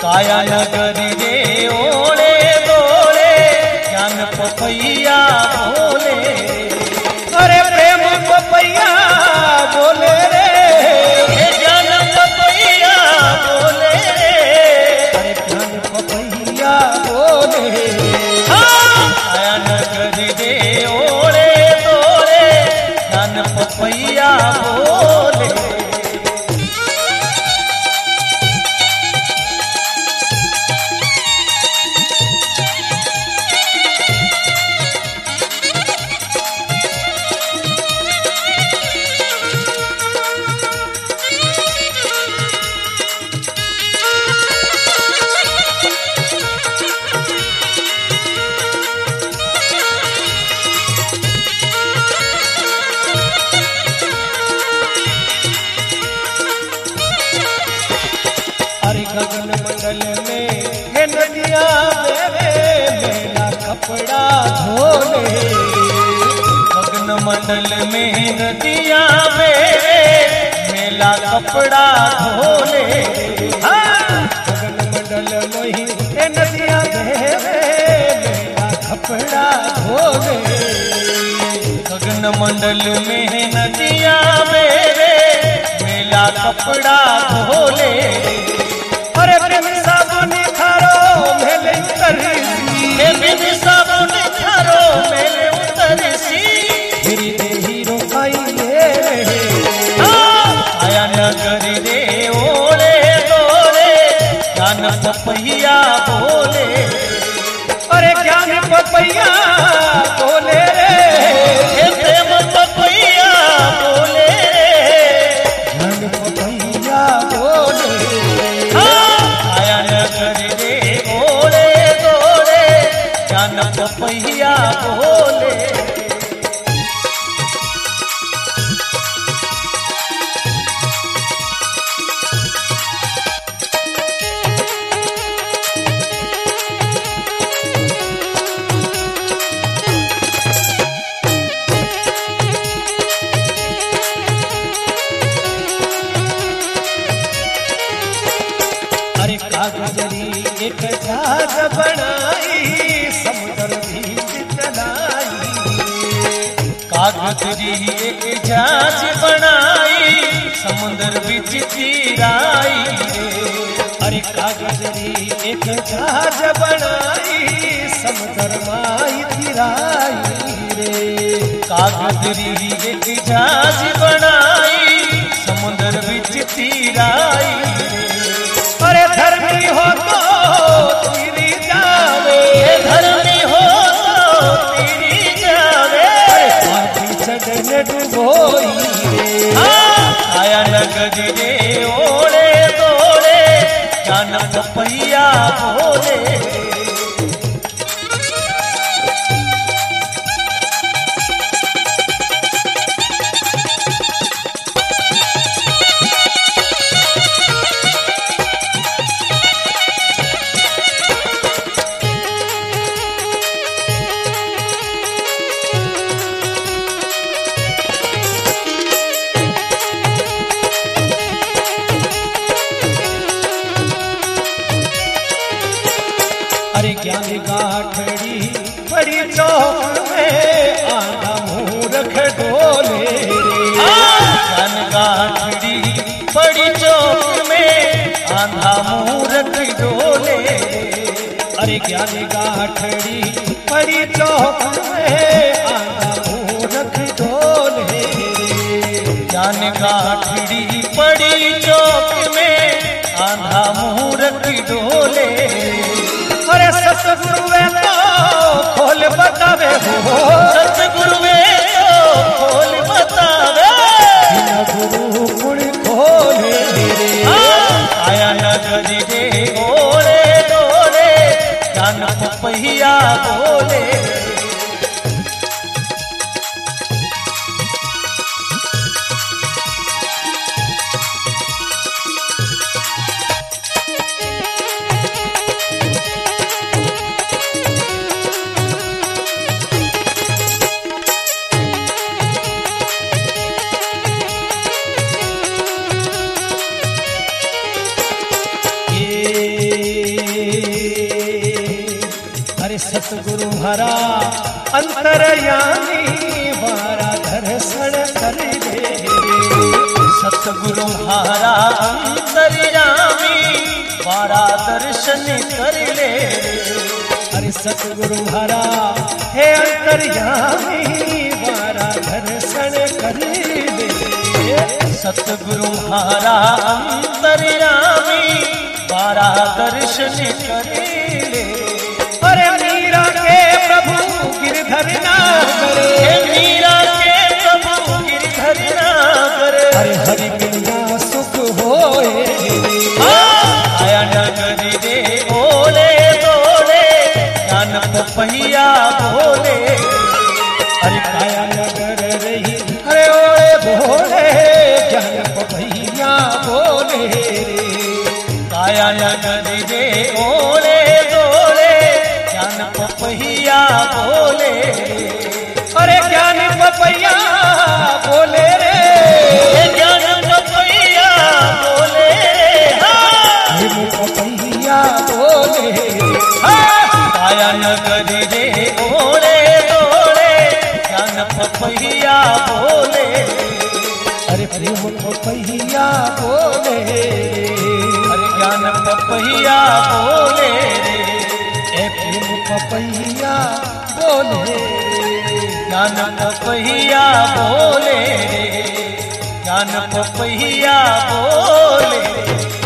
आया नगरी रे ओले बोले ज्ञान पपैया बोले। अरे प्रेम पपैया बोले रे ज्ञान पपैया बोले। अरे ज्ञान पपैया बोले। आया नगरी रे ओले बोले ज्ञान पपैया बोले। गगन मंडल में है नदिया मेला कपड़ा धोले। गगन मंडल में नदिया मेला कपड़ा धोले। गगन मंडल में है नदिया मेला कपड़ा धोले। गगन मंडल में है नदिया मेला कपड़ा धोले। अरे बिन साबुन खारो मेले उतरसी। बिन साबुन खारो मेले उतरसी। गिरी दे हीरो खाइए। आया नगरी रे ओले बोले ज्ञान पपैया बोले। अरे ज्ञान पपैया बोले रे प्रेम पपैया बोले। ज्ञान पपैया बोले। पपैया बोले। अरे कागजरी एक जहाज बनाई समुद्र बीच चलाई। कागजरी एक जहाज बनाई समुद्र बीच चिराई। अरे कागजरी एक जहाज बनाई समुद्र माई चिराई रे। कागजरी एक जहाज बनाई समुद्र बीच चिराई। अरे धर्मी हो तो तेरी जावे। धर्मी हो तो तेरी जावे। चढ़ने डुबोई। आया नगरी रे ओले बोले ज्ञान पपैया बोले। अरे ज्ञान गाठड़ी बड़ी चौक में आधा मूर्ख डोले। ज्ञान गाठड़ी बड़ी चौक में आधा मूर्ख डोले। अरे ज्ञान गाठड़ी बड़ी चौक में आधा मूर्ख डोले। ज्ञान गाठड़ी बड़ी चौक में आधा मूर्ख डोले। अरे सतगुरु तो खोल बतावे हो। सतगुरु तो खोल बतावे। गुरु गुण खोले। आया नगरी रे ओले बोले ज्ञान पपैया बोले। सतगुरु हरा अंतरयामी वारा दर्शन कर ले। सतगुरु हारा अंतरयामी वारा दर्शन कर ले। अरे सतगुरु हरा हे अंतरयामी वारा दर्शन कर ले। सतगुरु हारा अंतरयामी वारा दर्शन कर ले। अरे मीरा के प्रभु गिरधर नागर, मीरा के प्रभु गिरधर नागर। अरे हरि बिना सुख होए आया नगरी रे ओले बोले ज्ञान पपैया बोले। अरे काया नगर रही अरे ओए बोले ज्ञान पपैया बोले। काया नगरी रे ओले बोले ज्ञान पपैया बोले। अरे ज्ञान पपैया बोले रे, ज्ञान पपैया बोले। पपैया बोले। काया नगरी रे ओले बोले ज्ञान पपैया बोले। अरे प्रेम पपैया बोले। अरे ज्ञान पपैया बोले। ए प्रेम पपैया बोले। ज्ञान पपैया बोले। ज्ञान पपैया बोले।